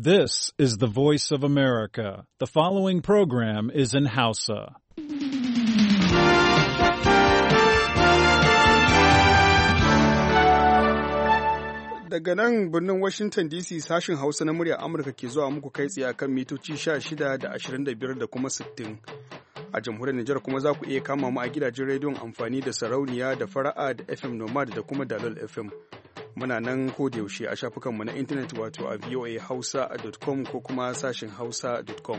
This is the voice of America. The following program is in Hausa. Daga nan birnin Washington DC sashin Hausa na murya Amurka ke zuwa muku kai tsaye akan mitoci 16 da 25 da kuma 60. A jamhuriyar Nijar kuma za ku iya kama mu a gidajen rediyon amfani da sarauniya da fara'a da FM Nomad da kuma Dalol FM. Muna nan ko da yaushe a shafukanmu na intanet wato a voahausa.com ko kuma sashin hausa.com.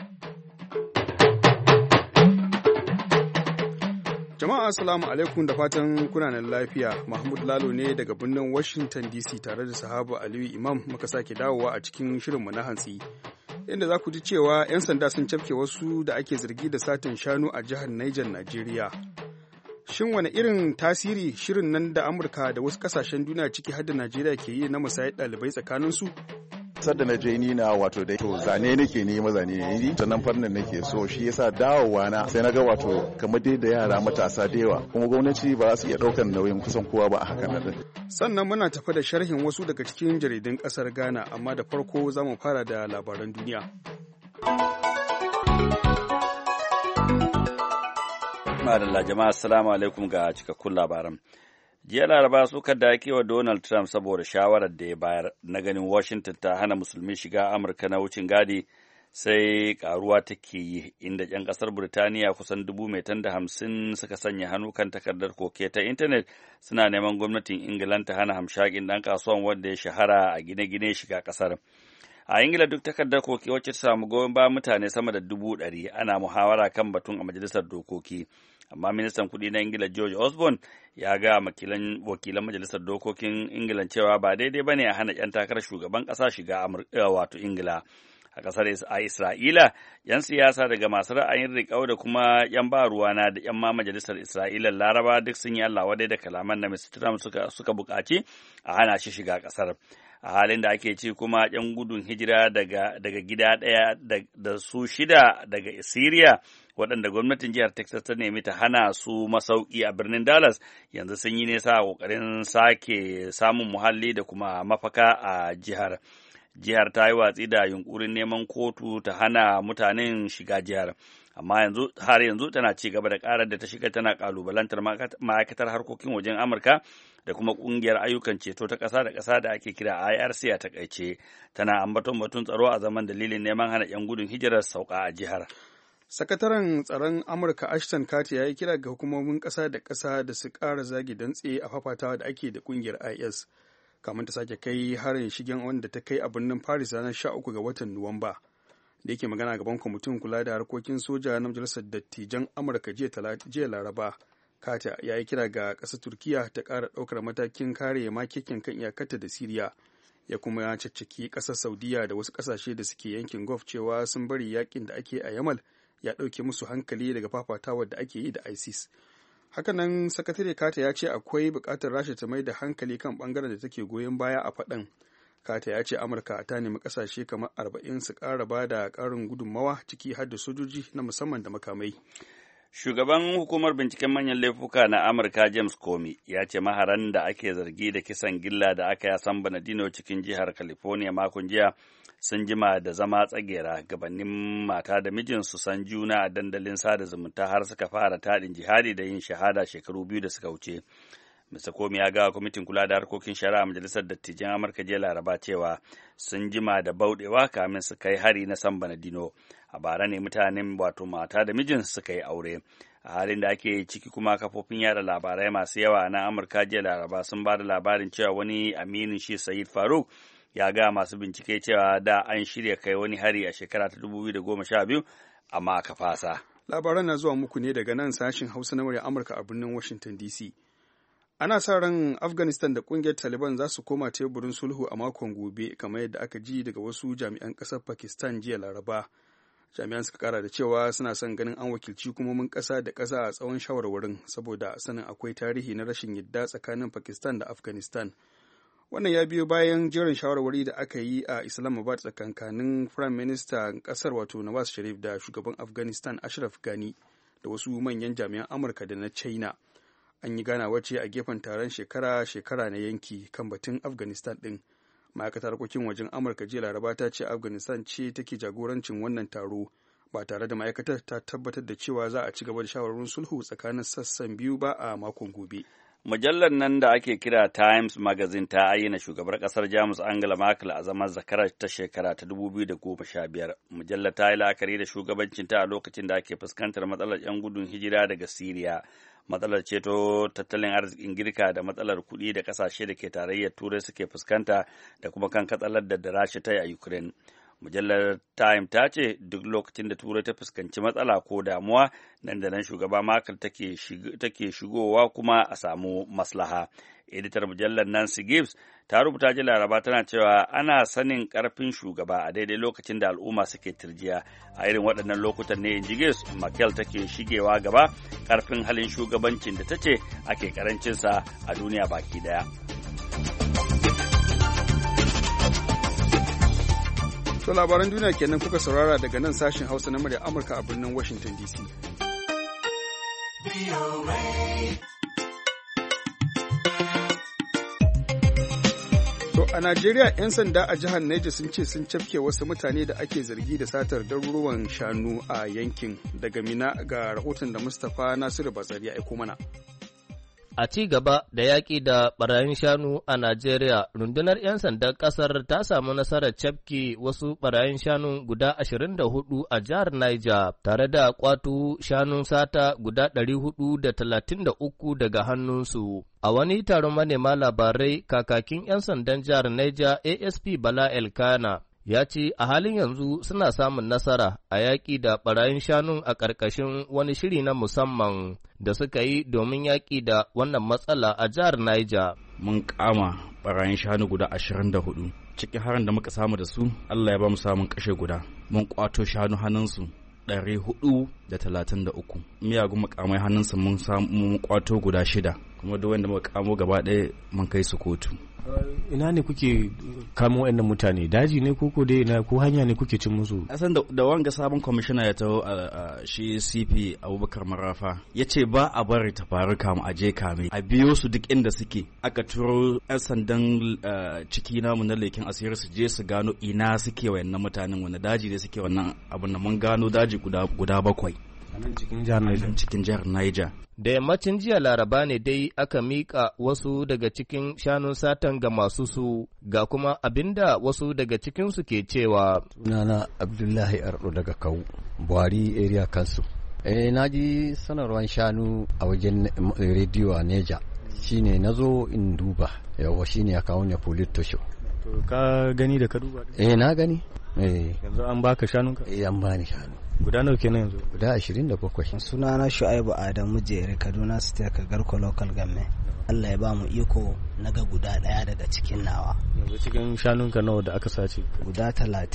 Jama'a assalamu alaikum da fatan kuna nan lafiya. Mahmud Lalo ne daga birnin Washington DC tare da sahabu Aliyu Imam muka sake dawowa a cikin shirinmu na hantsi. Inda za ku ji cewa 'yan sanda sun cafke wasu da ake zargi da satin shanu a jihar Niger, Najeriya. Shin wani irin tasiri shirin nan da Amurka da wasu kasashen duniya ciki har da Najeriya ke yi na musayar ɗalibai tsakaninsu? Sadda na je ni na wato dai to zane nake ni mazane ne ta nan fannin nake so shi yasa dawowa na sai na ga wato kamar dai da yara matasa da yawa kuma gwamnati ba za su iya ɗaukar nauyin kusan kowa ba a hakan nan. Sannan muna tafi da sharhin wasu daga cikin jaridun ƙasar Ghana amma da farko za mu fara da labaran duniya. Madalla jama'a assalamu alaikum ga cikakkun labaran. Jiya Laraba sukar da ake wa Donald Trump saboda shawarar da ya bayar na ganin Washington ta hana musulmi shiga Amurka na wucin gadi sai karuwa take yi inda 'yan kasar Burtaniya kusan 150,000 suka sanya hannu kan takardar koke ta intanet suna neman gwamnatin Ingila ta hana hamshakin ɗan kasuwan wanda ya shahara a gine-gine shiga kasar. A Ingila duk takardar koke wacce ta samu goyon bayan mutane sama da 100,000 ana muhawara kan batun a majalisar dokoki. Amma ministan kuɗi na Ingila George Osborne ya ga wakilan majalisar dokokin Ingila cewa ba daidai bane a hana 'yan takarar shugaban ƙasa shiga wato Ingila. A ƙasar Isra'ila, 'yan siyasa daga masu ra'ayin riƙau da kuma 'yan ba ruwana da 'yan ma majalisar Isra'ila Laraba duk sun yi Allah wadai da kalaman na Mr. Trump suka buƙaci a hana shi shiga ƙasar. A halin da ake ci kuma 'yan gudun hijira daga gida ɗaya da su 6 daga Syria waɗanda gwamnatin jihar Texas ta nemi ta hana su masauki a birnin Dallas yanzu sun yi nesa a ƙoƙarin sake samun muhalli da kuma mafaka a jihar. Jihar ta yi watsi da yunkurin neman kotu ta hana mutanen shiga jihar. Amma har yanzu tana ci gaba da ƙarar da ta shiga tana ƙalubalantar ma'aikatar harkokin wajen Amurka da kuma ƙungiyar ayyukan ceto ta ƙasa da ƙasa da ake kira IRC a takaice, tana ambaton batun tsaro a zaman dalilin neman hana 'yan gudun hijirar sauka a jihar. Sakataren tsaron Amurka Ashton Carter ya yi kira ga hukumomin ƙasa da ƙasa da su ƙara zagi dantse a fafatawa da ake da ƙungiyar IS, kamar ta sake kai harin shigen wanda ta kai a birnin Paris ranar 13 ga watan Nuwamba. Da yake magana gaban kwamitin kula da harkokin soja na majalisar dattijan Amurka jiya Laraba, Carter ya yi kira ga ƙasar Turkiya ta ƙara ɗaukar matakin kare makekin kan iyakarta da Siriya, ya kuma ya caccaki ƙasar Saudiya da wasu ƙasashe da suke yankin Gulf cewa sun bari yakin da ake a Yamal ya ɗauke musu hankali daga fafatawar da ake yi da ISIS. Hakanan sakatare Carter ya ce akwai buƙatar Rasha ta mai da hankali kan ɓangaren da take goyon baya a faɗan. Carter ya ce Amurka ta nemi ƙasashe kamar 40 su ƙara ba da ƙarin gudunmawa ciki har da sojoji na musamman da makamai. Shugaban hukumar binciken manyan laifuka na Amurka James Comey ya ce maharan da ake zargi da kisan gilla da aka yi a San Bernardino cikin jihar California makon jiya sun jima da zama tsagera gabanin mata da mijinsu san juna a dandalin sada zumunta har suka fara taɗin jihadi da yin shahada shekaru 2 da suka wuce. Mr. Comey ya ga kwamitin kula da harkokin shari'a majalisar dattijan Amurka jiya Laraba cewa sun jima da bauɗewa kamin su kai hari na San Bernardino. A bara ne mutanen wato mata da mijin suka yi aure. A halin da ake ciki kuma kafofin yada labarai masu yawa na Amurka jiya Laraba sun ba da labarin cewa wani aminin shi Said Faruk ya ga masu bincike cewa da an shirya kai wani hari a shekara ta 2012 amma aka fasa. Labaran na zuwa muku ne daga nan sashin Hausa na murya Amurka a birnin Washington DC. Ana sa ran Afghanistan da kungiyar Taliban za su koma teburin sulhu a makon gobe kamar yadda aka ji daga wasu jami'an ƙasar Pakistan jiya Laraba. Jami'an suka kara da cewa suna son ganin an wakilci hukumomin ƙasa da ƙasa a tsawon shawarwarin saboda sanin akwai tarihi na rashin yadda tsakanin Pakistan da Afghanistan. Wannan ya biyo bayan jerin shawarwari da aka yi a Islamabad tsakankanin Prime Minister ƙasar wato Nawaz Sharif da shugaban Afghanistan Ashraf Ghani da wasu manyan jami'an Amurka da na China. An yi ganawa ce a gefen taron shekara-shekara na yanki kan batun Afghanistan ɗin. ma'aikatar harkokin wajen amurka jiya laraba ta ce afghanistan ce take jagorancin wannan taro ba tare da ma'aikatar ta tabbatar da cewa za a ci gaba da shawarwarin sulhu tsakanin sassan biyu ba a makon gobe. Mujallar nan da ake kira Times Magazine ta ayyana shugabar kasar Jamus Angela Merkel a zaman zakarar ta shekara ta 2015. Mujallar ta yi la'akari da shugabancinta a lokacin da ake fuskantar matsalar 'yan gudun hijira daga Siriya, matsalar ceto tattalin arzikin Girka da matsalar kuɗi da ƙasashe da ke tarayyar Turai suke fuskanta da kuma kan katsalar da Rasha ta yi a Ukraine. Mujallar Time ta ce duk lokacin da Turai ta fuskanci matsala ko damuwa nan da nan shugaba Merkel take shigowa kuma a samu maslaha. Editar mujallar Nancy Gibbs ta rubuta ji Laraba tana cewa ana sanin karfin shugaba a daidai lokacin da al'umma suke tirjiya. A irin waɗannan lokutan ne inji Gibbs, Merkel take shigewa gaba, karfin halin shugabancin da ta ce ake karancinsa a duniya baki daya. To labaran duniya kenan kuka saurara daga nan sashen Hausa na murya Amurka a birnin Washington DC. To a Najeriya 'yan sanda a jihar Niger sun ce sun cafke wasu mutane da ake zargi da satar daruruwan shanu a yankin. Daga Mina ga rahoton da Mustapha Nasiru Batsari ya aiko mana. A ci gaba da yaƙi da ɓarayin shanu a Najeriya, rundunar 'yan sandan ƙasar ta samu nasarar cafke wasu ɓarayin shanu guda 24 a jihar Niger, tare da ƙwato shanun sata guda 433 daga hannunsu. A wani taron manema labarai, kakakin 'yan sandan jihar Niger ASP Bala Elkana ya ce a halin yanzu suna samun nasara a yaƙi da ɓarayin shanun a ƙarƙashin wani shiri na musamman da suka yi domin yaƙi da wannan matsala a jihar Niger. Mun kama ɓarayin shanu guda 24 cikin harin da muka samu da su, Allah ya ba mu samun kashe guda. Mun kwato shanu hannunsu 433, miyagun makamai hannunsu mun kwato guda 6, kuma duk wanda muka kamo gaba ɗaya mun kai su kotu. Ina ne kuke kamo waɗannan mutane, daji ne ko dai ina ko hanya ne kuke cin musu? Asan da wanga sabon kwamishina ya taho a shi CP Abubakar Marafa ya ce ba a bari ta faru kamu a je kame, a biyo su duk inda suke. Aka turo 'yan sandan ciki namu na leken asiri su je su gano ina suke wayannan mutanen, wani daji ne suke wannan abin da mun gano daji guda 7 cikin jihar Niger. Da yammacin jiya Laraba ne dai aka miƙa wasu daga cikin shanun satan ga masu su, ga kuma abinda wasu daga cikinsu ke cewa. Sunana Abdullahi Ardo daga Kawu, Buhari Area Council. Na ji sanarwar shanu a wajen rediyo a Neja, shine na zo in duba, yawa shine ya kawo ne police station. To ka gani da ka duba? Na gani. Yanzu an baka shanunka? An bani shanu. Guda nawa kenan yanzu? Guda 27. Sunana Shu'aibu Adamu Jere, Kaduna State Kagarko Local Government. Allah ya ba mu iko na ga guda ɗaya daga cikin nawa. Yanzu cikin shanunka nawa da aka sace? Guda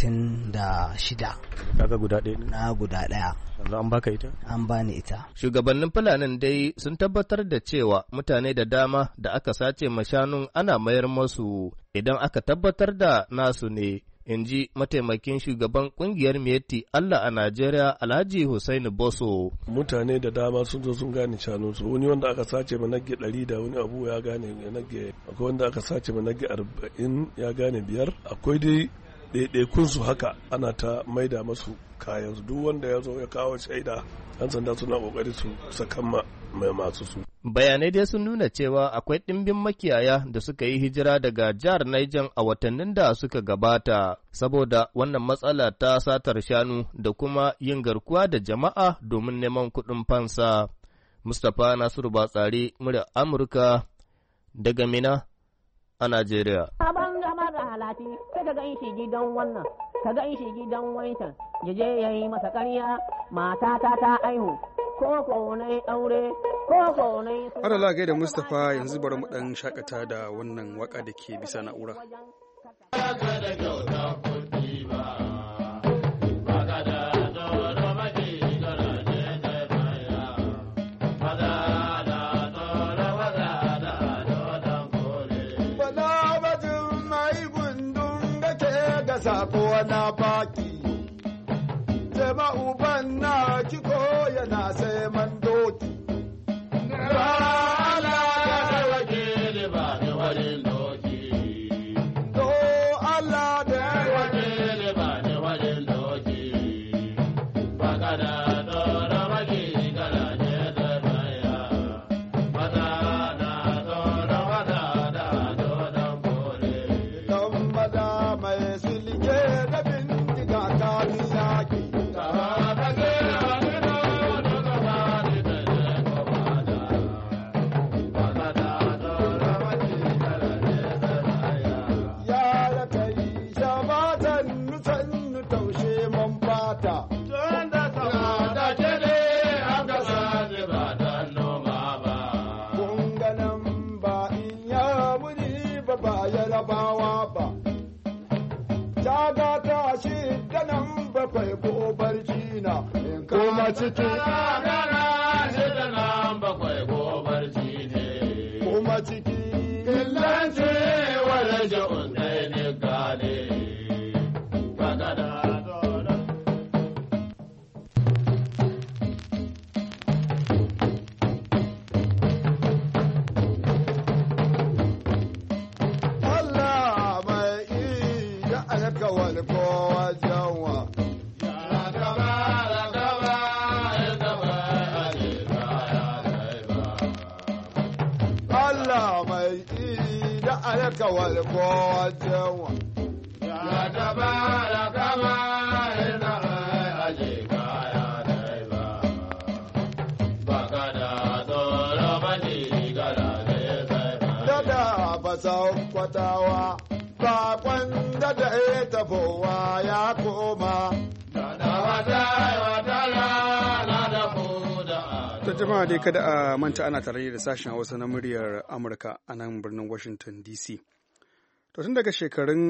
36. Kaga guda ɗaya? Na guda ɗaya. Yanzu an baka ita? An bani ita. Shugabannin Fulanin dai sun tabbatar da cewa mutane da dama da aka sace ma shanun ana mayar masu idan aka tabbatar da nasu ne. In ji mataimakin shugaban kungiyar Miyetti Allah a Najeriya Alhaji Hussaini Boso. Mutane da dama sun zo sun gane shanunsu, wani wanda aka sace ma nage 100 da wani abu ya gane nage, akwai wanda aka sace ma nage 40 ya gane 5, akwai dai ɗaiɗaikunsu haka ana ta maida masu kayansu, duk wanda ya zo ya kawo shaida ɗan sanda suna ƙoƙari su sakan mai masu su. Bayanai dai sun nuna cewa akwai ɗimbin makiyaya da suka yi hijira daga jihar Niger a watannin da suka gabata, saboda wannan matsala ta satar shanu da kuma yin garkuwa da jama'a domin neman kuɗin fansa. Mustapha Nasiru Batsari, murya Amurka daga Mina a Najeriya. Halati sai ka gan shi gidan wannan, ka gan shi gidan wancan, ya je ya yi masa ƙarya, mata ta aihu, ko na aure, ko na yi. Adala gaida Mustapha, yanzu bari mu ɗan shakata da wannan waka da ke bisa na'ura. Sako na baki, jama uban na kiko yana sai man doki. Rana da wakili ba da wani doki. shidda nan bakwai ko barci na kuma ciki shidda nan bakwai ko barci ne kuma ciki illance wala ja'un dai ne gane bagada alkawal ko wajenwa Allah mai da alkawal ko wajenwa ya gaba da gaba da aje kaya dai ba baka da dole bane gara da da ba sau kwatawa bakon da ya tafowa ya koma. Ta jama'a dai kada a manta ana tare da sashen Hausa na muryar Amurka a nan birnin Washington DC. To tun daga shekarun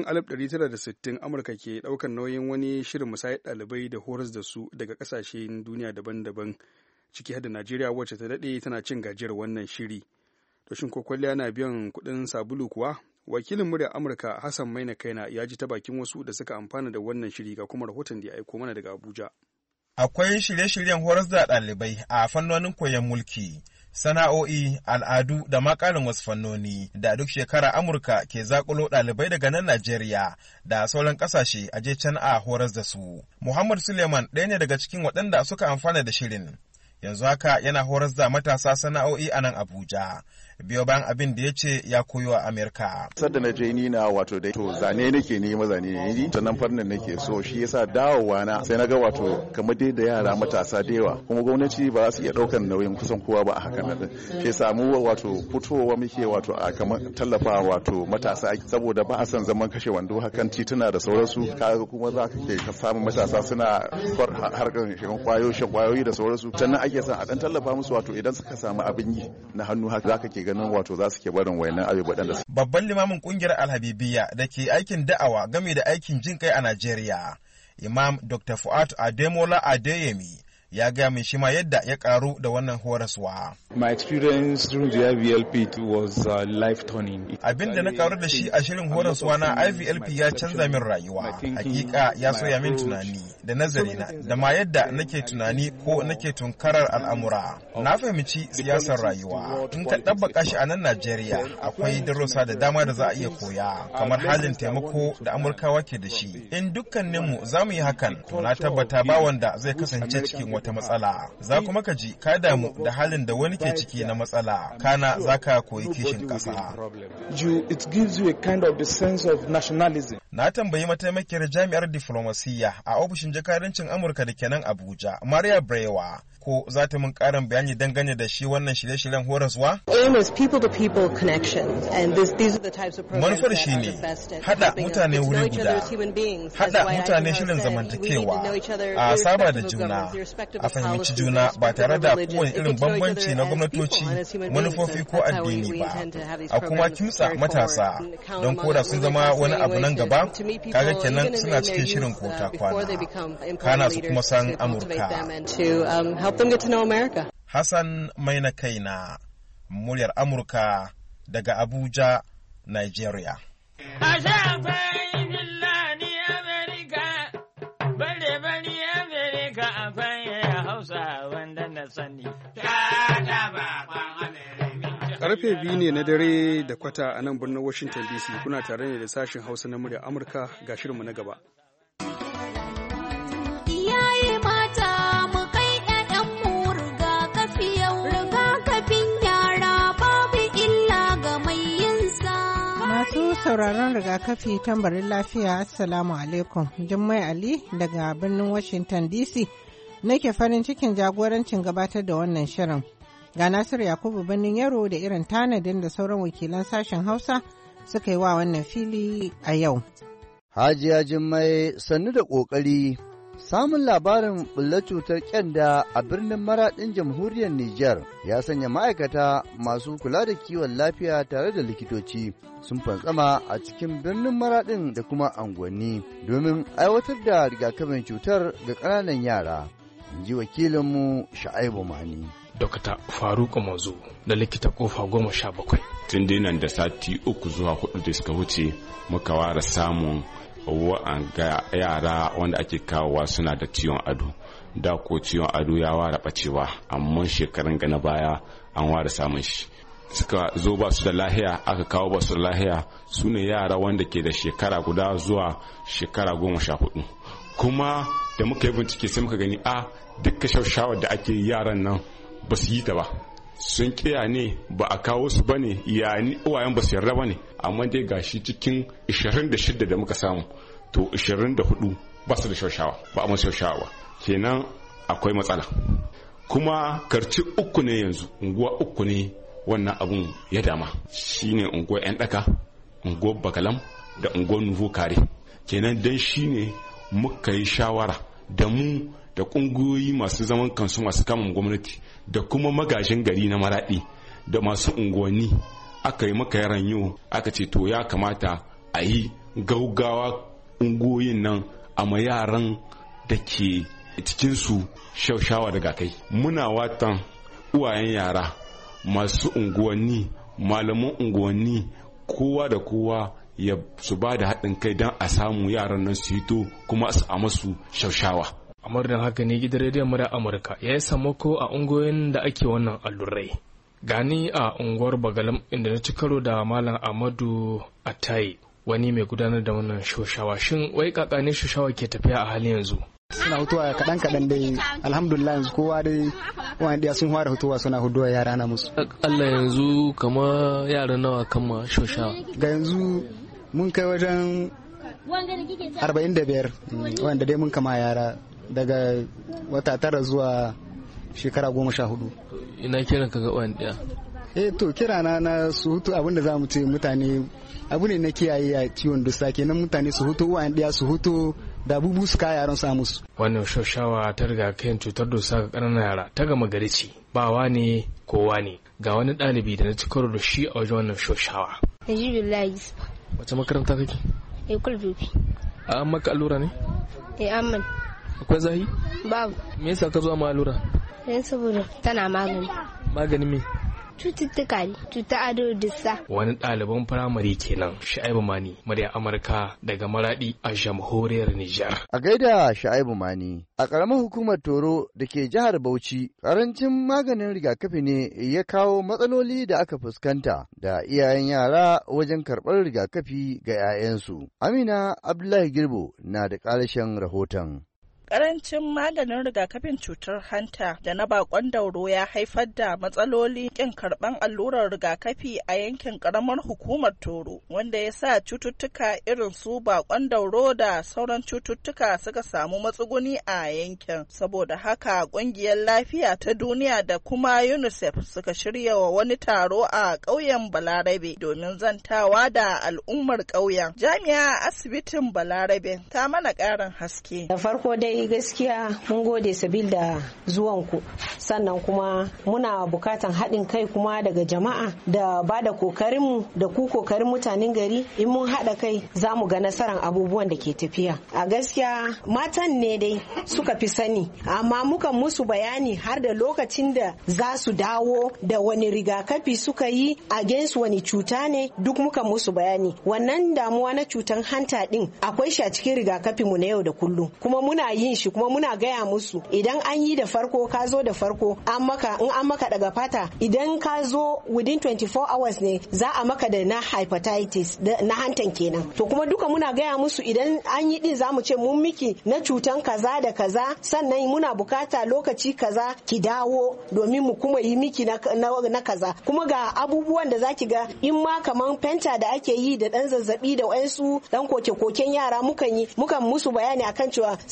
1960 Amurka ke ɗaukar nauyin wani shirin musayar ɗalibai da horas da su daga ƙasashen duniya daban-daban ciki har da Najeriya wacce ta daɗe tana cin gajiyar wannan shiri. To shin ko kwalliya na biyan kuɗin sabulu kuwa? Wakilin muryar Amurka Hassan Maina Kaina ya ji ta bakin wasu da suka amfana da wannan shiri ga kuma rahoton da ya aiko mana daga Abuja. Akwai shirye-shiryen horas da ɗalibai a fannonin koyon mulki, sana'o'i, al'adu da ma ƙarin wasu fannoni da duk shekara Amurka ke zakulo ɗalibai daga nan Najeriya da sauran ƙasashe a je can a horas da su. Muhammad Suleiman ɗaya ne daga cikin waɗanda suka amfana da shirin. Yanzu haka yana horas da matasa sana'o'i a nan Abuja. Biyo bayan abin da ya ce ya koyo a Amerika. Sadda na je ni na wato dai to zane nake ne mazane ne ta nan fannin nake so shi yasa dawowa na sai na ga wato kamar dai da yara matasa da yawa kuma gwamnati ba za su iya ɗaukar nauyin kusan kowa ba a hakan nan ke samu wato fitowa muke wato a kamar tallafa wato matasa saboda ba a son zaman kashe wando hakan tituna da sauransu kaga kuma za ka ke samun matasa suna harkar kwayoyi da sauransu sannan ake son a dan tallafa musu wato idan suka samu abin yi na hannu haka za ka ke ganin wato za su ke barin wayannan abubuwan da babban limamin kungiyar Alhabibiyya da ke aikin da'awa game da aikin jin kai a Najeriya Imam Dr. Fuad Ademola Adeyemi ya gaya min shi ma yadda ya karu da wannan horaswa. My experience during the IVLP was life turning. Abin da na karu da shi a shirin horaswa na IVLP ya canza min rayuwa. Hakika ya soya min tunani da nazarina da ma yadda nake tunani ko nake tunkarar al'amura. Na fahimci siyasar rayuwa. In ka ɗabbaka shi a nan Najeriya akwai darussa da dama da za a iya koya kamar halin taimako da Amurkawa ke da shi. In dukkaninmu za mu yi hakan to na tabbata ba wanda zai kasance cikin wata matsala. Za kuma ka ji ka damu da halin da wani ke ciki na matsala. Kana za ka koyi kishin ƙasa. It gives you a kind of the sense of nationalism. Na tambayi mataimakiyar jami'ar diflomasiyya a ofishin jakadancin Amurka da ke nan Abuja, Maria Brewa, ko za ta mun ƙarin bayani dangane da shi wannan shirye-shiryen horaswa? Manufar shi ne haɗa mutane wuri guda, haɗa mutane shirin zamantakewa, a saba da juna, a fahimci juna ba tare da kowane irin bambanci na gwamnatoci, manufofi ko addini ba, a kuma kimtsa matasa don koda sun zama wani abu nan gaba, kaga kenan suna cikin shirin kota kwana, kana su kuma san Amurka. Hassan Maina Kaina, muryar Amurka daga Abuja, Nigeria. Karfe 2 ne na dare da kwata a nan birnin Washington DC. Kuna tare ne da sashen Hausa na muryar Amurka, ga shirinmu na gaba. Iyaye mata mu kai ƴaƴanmu rigakafi yau, rigakafin yara babu illa ga mai yinsa. Masu sauraron rigakafi tambarin lafiya, Assalamu alaikum. Jummai Ali daga birnin Washington DC nake farin cikin jagorancin gabatar da wannan shirin. Ga Nasiru Yakubu birnin Yaro da irin tanadin da sauran wakilan sashen Hausa suka yi wa wannan fili a yau. Hajiya Jummai sannu da ƙoƙari. Samun labarin bullar cutar kyanda a birnin Maraɗin jamhuriyar Nijar ya sanya ma'aikata masu kula da kiwon lafiya tare da likitoci sun fantsama a cikin birnin Maraɗin da kuma unguwanni domin aiwatar da rigakafin cutar ga ƙananan yara. In ji wakilinmu Sha'aibu Mani. Dokta Faruk Mazu da likita kofa 17. Tun dinan da sati 3 zuwa 4 da suka wuce muka ware samun wa'anga yara wanda ake kawowa suna da ciwon ado. Da ko ciwon ado ya ware bacewa, amma shekarun ga na baya an ware samun shi. Suka zo ba su da lahiya, aka kawo ba su da lahiya, su ne yara wanda ke da shekara guda zuwa shekara 14. Kuma da muka yi bincike sai muka gani dukkan shawar da ake yaran nan ba su yi ta ba, sun kiya ne ba a kawo su ba ne, ya ni uwayen ba su yarda ba ne, amma dai gashi cikin 26 da muka samu to 24 ba su da shaushawa, ba a masu shaushawa ba, kenan akwai matsala. Kuma karci 3 ne yanzu, unguwa 3 ne wannan abun ya dama, shine unguwar 'yan daka, unguwar Bakalam da unguwar Nuvo Kare. Kenan dan shine muka yi shawara da mu da kungiyoyi masu zaman kansu masu kamun gwamnati da kuma magajin gari na Maraɗi da masu unguwanni aka yi maka yaran yau aka ce to ya kamata a yi gaugawa unguwoyin nan a ma yaran da ke cikinsu shaushawa daga kai. Muna watan uwayen yara, masu unguwanni, malaman unguwanni, kowa da kowa ya su ba da haɗin kai don a samu yaran nan su hito kuma a masu shaushawa. Amur da haka ne gidan rediyon murar Amurka ya yi samako a ungoyin da ake wannan allurai. Gani a unguwar Bagalam inda na ci karo da Malam Amadu Atai, wani mai gudanar da wannan shoshawa. Shin wai kakanin shoshawa ke tafiya a halin yanzu? Suna hutuwa kaɗan dai, alhamdulillah yanzu kowa dai wani ɗaya sun fara hutuwa suna huduwa yara na musu. Allah yanzu kama yara nawa kama shoshawa? Ga yanzu mun kai wajen 45 wanda dai mun kama yara daga wata 9 zuwa shekara 14. Ina kiran ka ga wani to kira na su hutu abinda za mu ce mutane abu ne na kiyaye a ciwon dusa kenan mutane su hutu wa'an ɗaya su hutu da bubu su kaya yaran su musu. Wannan shoshawa ta riga kayan cutar dusa ga ƙananan yara ta gama gari ce ba wane kowa ne. Ga wani ɗalibi da na ci karo da shi a wajen wannan shoshawa. Wace makaranta kake? Ekul Dubi. An maka allura ne? Amman. Akwai zahi? Babu. Me yasa ka zo ma allura? Dan saboda tana magani. Magani me? Cututtuka ne, cuta ado dussa. Wani ɗaliban firamare kenan, Sha'aibu Mani, murya Amurka daga Maradi a jamhuriyar Nijar. A gaida Sha'aibu Mani, a ƙaramar hukumar Toro da ke jihar Bauchi, ƙarancin maganin rigakafi ne ya kawo matsaloli da aka fuskanta da iyayen yara wajen karɓar rigakafi ga 'ya'yansu. Amina Abdullahi Girbo na da ƙarashen rahoton. Karancin maganin rigakafin cutar hanta da na bakon dauro ya haifar da matsaloli kin karban allurar rigakafi a yankin karamar hukumar Toro, wanda ya sa cututtuka irin su bakon dauro da sauran cututtuka suka samu matsuguni a yankin. Saboda haka kungiyar lafiya ta duniya da kuma UNICEF suka shirya wa wani taro a ƙauyen Balarabe domin zantawa da al'ummar ƙauyen. Jami'a asibitin Balarabe ta mana ƙarin haske. Da farko dai gaskiya mun gode sabil da zuwanku, sannan kuma muna bukatan haɗin kai kuma daga jama'a da ba da kokarinmu da ku kokarin mutanen gari. In mun haɗa kai za mu ga nasarar abubuwan da ke tafiya. A gaskiya matan ne dai suka fi sani, amma muka musu bayani har da lokacin da za su dawo da wani rigakafi suka yi against wani cuta ne duk muka musu bayani. Wannan damuwa na cutan hanta din akwai shi a cikin rigakafi mu na yau da kullum, kuma muna yin shi kuma muna gaya musu idan an yi da farko ka zo da farko in an maka daga fata, idan ka zo within 24 hours ne za a maka da na hepatitis na hantan kenan. To kuma duka muna gaya musu idan an yi din za mu ce mun miki na cutan kaza da kaza, sannan muna bukata lokaci kaza ki dawo domin mu kuma yi miki na kaza. Kuma ga abubuwan da zaki ga in ma kaman penta da ake yi da dan zazzabi da wayansu dan koke-koken yara mukan musu bayani akan cewa saboda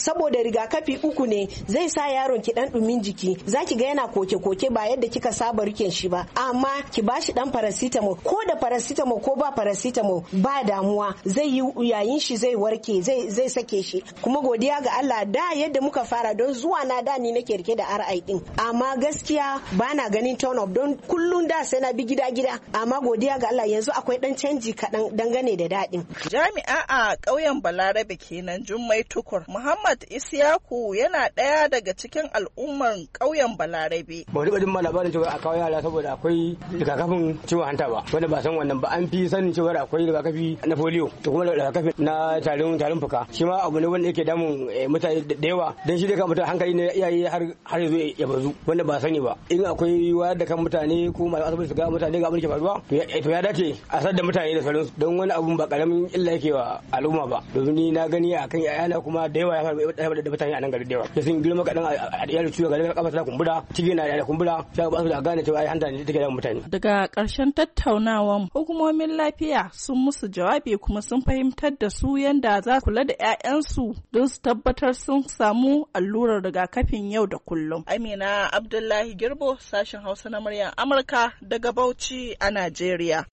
rigakafi 3 ne zai sa yaron ki dan dumin jiki, zaki ga yana koke-koke ba yadda kika saba rike shi ba, amma ki bashi dan paracetamol, ko da paracetamol ko ba paracetamol ba damuwa, zai yi yayin shi zai warke, zai sake shi. Kuma godiya ga Allah, da yadda muka fara, don zuwa na da ni nake rike da RI din, amma gaskiya bana ganin turn up, don kullun da sai na bi gida-gida, amma godiya ga Allah yanzu akwai dan canji kaɗan dangane da daɗin. Jami'a a ƙauyen Balarabe kenan Jummai Tukur. Muhammad Isiyaku yana ɗaya daga cikin al'ummar ƙauyen Balarabe. Ba riba dimma labarin cewa a kawo yara saboda akwai rigakafin ciwon hanta ba, wanda ba san wannan ba, an fi sanin cewa akwai rigakafi na polio da kuma rigakafi na tarin fuka. Shi ma abu ne wanda yake damun mutane da yawa, dan shi da kan mutane hankali ne iyaye har yazo ya bazu, wanda ba sani ba. In akwai wayar da kan mutane ko masu asibiti su ga mutane ga abin da ke faruwa, to ya dace a sadda mutane da sauransu, don wani abun ba karamin illa yake wa al'umma ba. Domin ni na gani akan yayana kuma da yawa ya faru da mutane a nan gari da yawa. Sun girma kadan a yaro ciwo ga kafa ta kumbura, ciki na da kumbura, sai ba su da gane cewa ai hanta ne take da mutane. Daga ƙarshen tattaunawan, hukumomin lafiya sun musu jawabi kuma sun fahimtar da su yanda za kula da 'ya'yansu don su tabbatar sun samu allurar rigakafin yau da kullum. Amina Abdullahi Girbo, sashen Hausa na muryar Amurka daga Bauchi a Najeriya.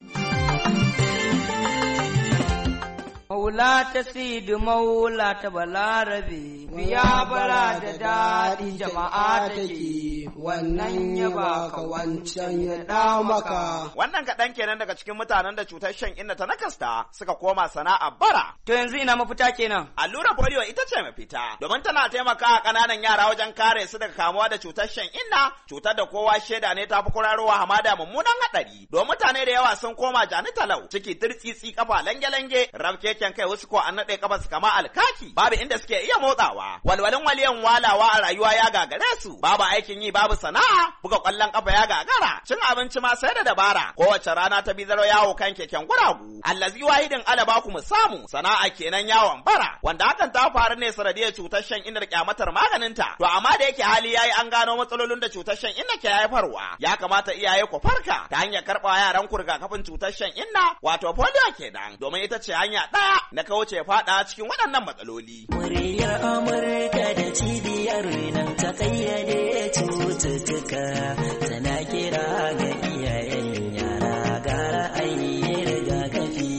Maula ta Sidi Maula ta Balarabe, biya bara da daɗi jama'a take, wannan ya baka wancan ya ɗa maka. Wannan kaɗan kenan daga cikin mutanen da cutar shan inna ta nakasta suka koma sana'a bara. To yanzu ina mafita kenan. Allurar polio ita ce mafita, domin tana taimakawa ƙananan yara wajen kare su daga kamuwa da cutar shan inna, cutar da kowa shaida ne ta fi kurarowa hamada mummunan haɗari. Don mutane da yawa sun koma jani talau, ciki tirtsitsi kafa lange-lange, rabke kai wasu ko an naɗe kafa su kama alkaki, babu inda suke iya motsawa. Walwalin waliyan walawa a rayuwa ya gagare su, babu aikin yi, babu sana'a, buga ƙwallon kafa ya gagara, cin abinci ma sai da dabara. Kowace rana ta bizaro yawo kan keken guragu. Allazi wahidin alaba ku mu samu sana'a kenan yawon bara, wanda hakan ta faru ne sanadiyar cutar shan inna da kyamatar maganinta. To amma da yake hali yayi an gano matsalolin da cutar shan inna ke haifarwa, ya kamata iyaye ku farka ta hanyar karɓa yaran ku rigakafin cutar shan inna, wato polio kenan, domin ita ce hanya ɗaya na kauce faɗa cikin waɗannan matsaloli. Muryar Amurka da cibiyar nan ta kayyade cututtuka tana kira ga iyayen yara gara ayi rigakafi.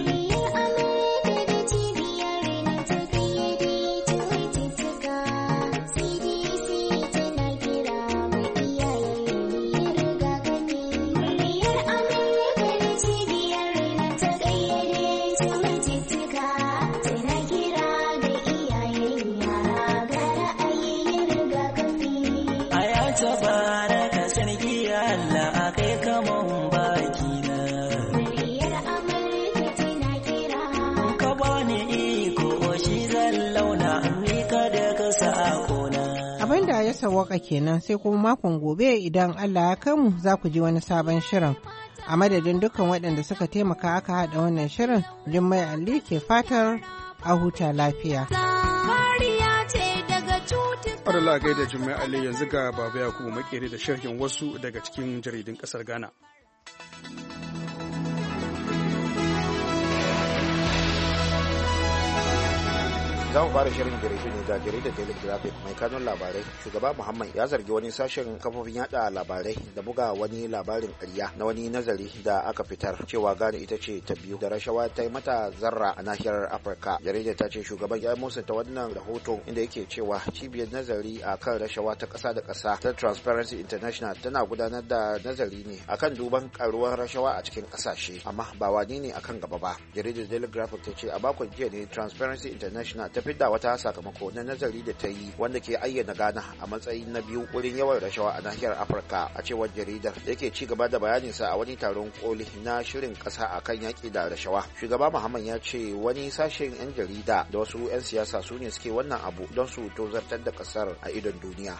Abinda ya sawwaka kenan, sai kuma makon gobe idan Allah ya kanmu za ku ji wani sabon shirin. A madadin dukkan waɗanda suka taimaka aka haɗa wannan shirin, Jummai Ali ke fatar a huta lafiya. Adala gaida Jummai Ali, yanzu ga Baba Yakubu Makere da sharhin wasu daga cikin jaridun ƙasar Ghana. za mu fara shirin jaridu ne da jaridar Daily Graphic mai kanun labarai. Shugaba Muhammad ya zargi wani sashen kafofin yada labarai da buga wani labarin ƙarya na wani nazari da aka fitar cewa Ghana ita ce ta biyu da rashawa ta yi mata zarra a nahiyar Afirka. Jaridar ta ce shugaban ya musanta wannan rahoto inda yake cewa cibiyar nazari a kan rashawa ta ƙasa da ƙasa ta Transparency International tana gudanar da nazari ne akan duban karuwar rashawa a cikin ƙasashe, amma ba wani ne akan gaba ba. Jaridar Daily Graphic ta ce a bakon jiya ne Transparency International ta fidda wata sakamako na nazari da ta yi wanda ke ayyana Ghana a matsayin na biyu wurin yawan rashawa a nahiyar Afirka. A cewar jaridar da yake ci gaba da bayaninsa a wani taron koli na shirin ƙasa akan yaƙi da rashawa, shugaba Muhammad ya ce wani sashen 'yan jarida da wasu 'yan siyasa su ne suke wannan abu don su tozartar da ƙasar a idon duniya.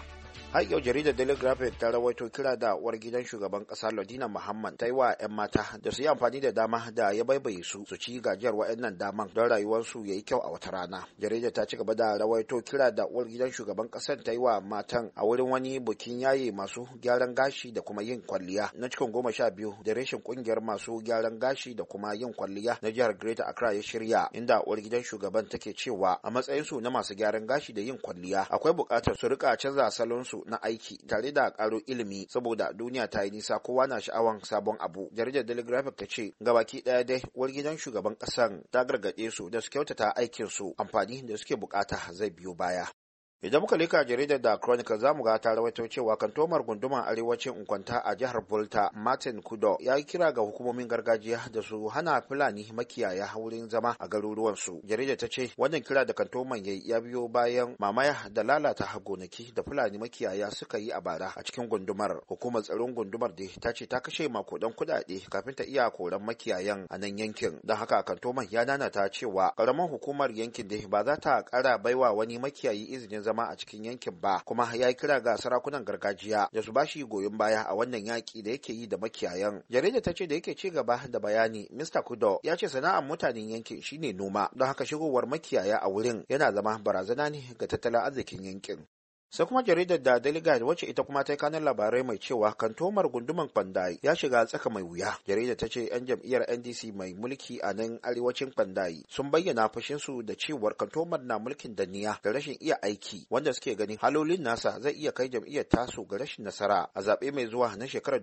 har yau jaridar Daily Graphic ta rawaito kira da uwar gidan shugaban kasa Ladina Muhammad ta yi wa 'yan mata da su yi amfani da dama da ya baibaye su ci gajiyar wa'annan daman don rayuwarsu ya yi kyau a wata rana. Jaridar ta ci gaba da rawaito kira da uwar gidan shugaban kasar ta yi wa matan a wurin wani bukin yaye masu gyaran gashi da kuma yin kwalliya na cikin 12 da reshen kungiyar masu gyaran gashi da kuma yin kwalliya na jihar Greater Accra ya shirya, inda uwar gidan shugaban take cewa a matsayin su na masu gyaran gashi da yin kwalliya akwai buƙatar su rika canza salon su na aiki tare da karo ilimi saboda duniya ta yi nisa, kowa na sha'awan sabon abu. Jaridar Daily Graphic ta ce gabaki daya dai uwar gidan shugaban kasan ta gargaɗe su da su kyautata aikin su, amfani da suke bukata zai biyo baya. Idan muka leka jaridar da Chronicle za mu ga ta rawaito cewa kantomar gunduman arewacin Unkwanta a jihar Volta Martin Kudo ya yi kira ga hukumomin gargajiya da su hana Fulani makiyaya wurin zama a garuruwansu. Jaridar ta ce wannan kira da kantoman ya biyo bayan mamaya da lalata gonaki da Fulani makiyaya suka yi a bara a cikin gundumar. Hukumar tsaron gundumar da ta ce ta kashe makudan kudade kafin ta iya koran makiyayan a nan yankin. Don haka kantoman ya nanata cewa karamar hukumar yankin da ba za ta kara baiwa wani makiyayi izinin zama a cikin yankin ba, kuma ya yi kira ga sarakunan gargajiya da su bashi goyon baya a wannan yaki da yake yi da makiyayan. Jarida ta ce da yake ci gaba da bayani, Mr. Kudo ya ce sana'ar mutanen yankin shine noma, don haka shigowar makiyaya a wurin yana zama barazana ne ga tattalin arzikin yankin. Sai kuma jaridar da Daily Guide wacce ita kuma ta yi kanan labarai mai cewa kantomar gunduman Kwandai ya shiga tsaka mai wuya. Jaridar ta ce 'yan jam'iyyar NDC mai mulki a nan arewacin Kwandai sun bayyana fushinsu da cewar kantomar na mulkin danniya da rashin iya aiki, wanda suke ganin halolin nasa zai iya kai jam'iyyar tasu ga rashin nasara a zaɓe mai zuwa na shekarar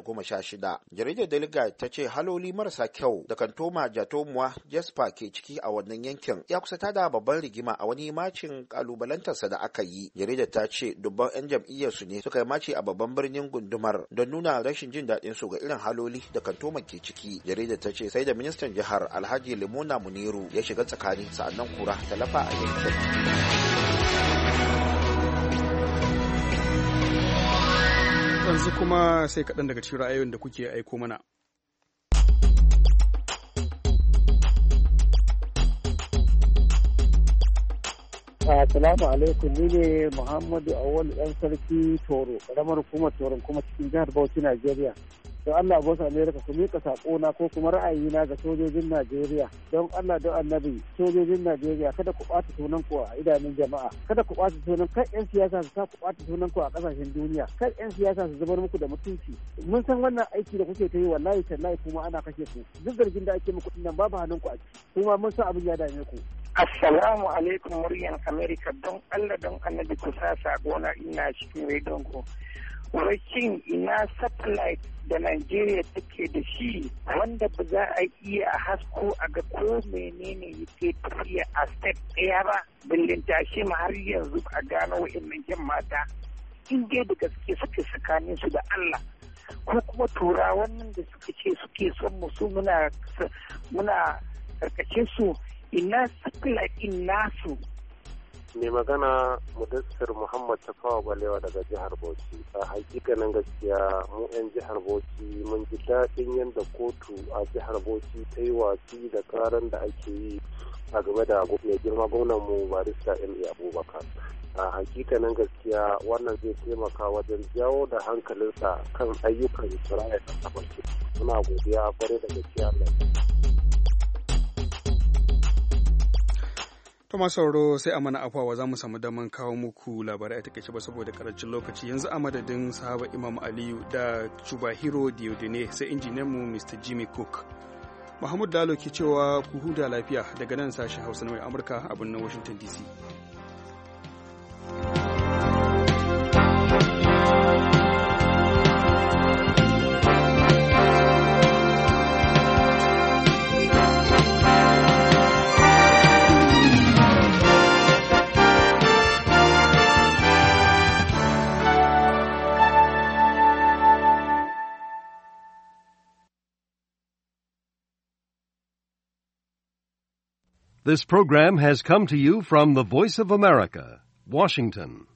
2016. Jaridar Daily Guide ta ce haloli marasa kyau da kantoma Jatomuwa Jespa ke ciki a wannan yankin ya kusa tada babban rigima a wani macin kalubalantarsa da aka yi. Jaridar ta ce dubban 'yan jam'iyyarsu ne suka yi maci a babban birnin gundumar don nuna rashin jin daɗin su ga irin haloli da kantoma ke ciki. Jaridar ta ce sai da ministan jihar Alhaji Limona Muniru ya shiga tsakani, sa'annan kura ta lafa a yankin. Yanzu kuma sai kaɗan daga cikin ra'ayoyin da kuke aiko mana. Assalamu alaikum, ni ne Muhammadu Awal ɗan sarki Toro, ƙaramar hukumar Toron kuma cikin jihar Bauchi, Najeriya. Don Allah Bosa Amerika ku miƙa saƙona ko kuma ra'ayina ga sojojin Najeriya. Don Allah don Annabi, sojojin Najeriya kada ku ɓata sunan ku a idanun jama'a. Kada ku ɓata sunan, kan 'yan siyasa su sa ku ɓata sunan ku a ƙasashen duniya. Kan 'yan siyasa su zubar muku da mutunci. Mun san wannan aiki da kuke ta yi wallahi tallahi kuma ana kashe ku. Duk zargin da ake muku nan babu hannun ku a ciki. Kuma mun san abin ya dame ku. Assalamu alaikum muryan Amerika, don Allah don Annabi ku sa sagona ina cikin rediyon ku. Wakin ina satellite da Najeriya take da shi wanda ba za a iya a hasko a ga ko menene yake tafiya a step ɗaya ba, billin tashi ma har yanzu a gano wa'annan yan mata in dai da gaske suke tsakanin su da Allah, ko kuma turawan nan da suka ce suke son mu su muna karkashin su, ina satellite nasu. Mai magana Mudassir Muhammad Tafawa Balewa daga jihar Bauchi. A hakikanin gaskiya mu 'yan jihar Bauchi mun ji daɗin yadda kotu a jihar Bauchi ta yi watsi da karan da ake yi a game da mai girma gwamnan mu barista M.A. Abubakar. A hakikanin gaskiya wannan zai taimaka wajen jawo da hankalinsa kan ayyukan Isra'ila da Bauchi. Muna godiya kwarai da gaskiya Allah. Kuma sauro sai a mana afawa za mu samu daman kawo muku labarai a takaice ba saboda karancin lokaci. Yanzu a madadin sahaba Imam Aliyu da Chubahiro Diodune sai injiniyanmu Mr. Jimmy Cook. Muhammad Lalo ke cewa ku huda lafiya daga nan sashen Hausa na Amurka a birnin Washington DC. This program has come to you from the Voice of America, Washington.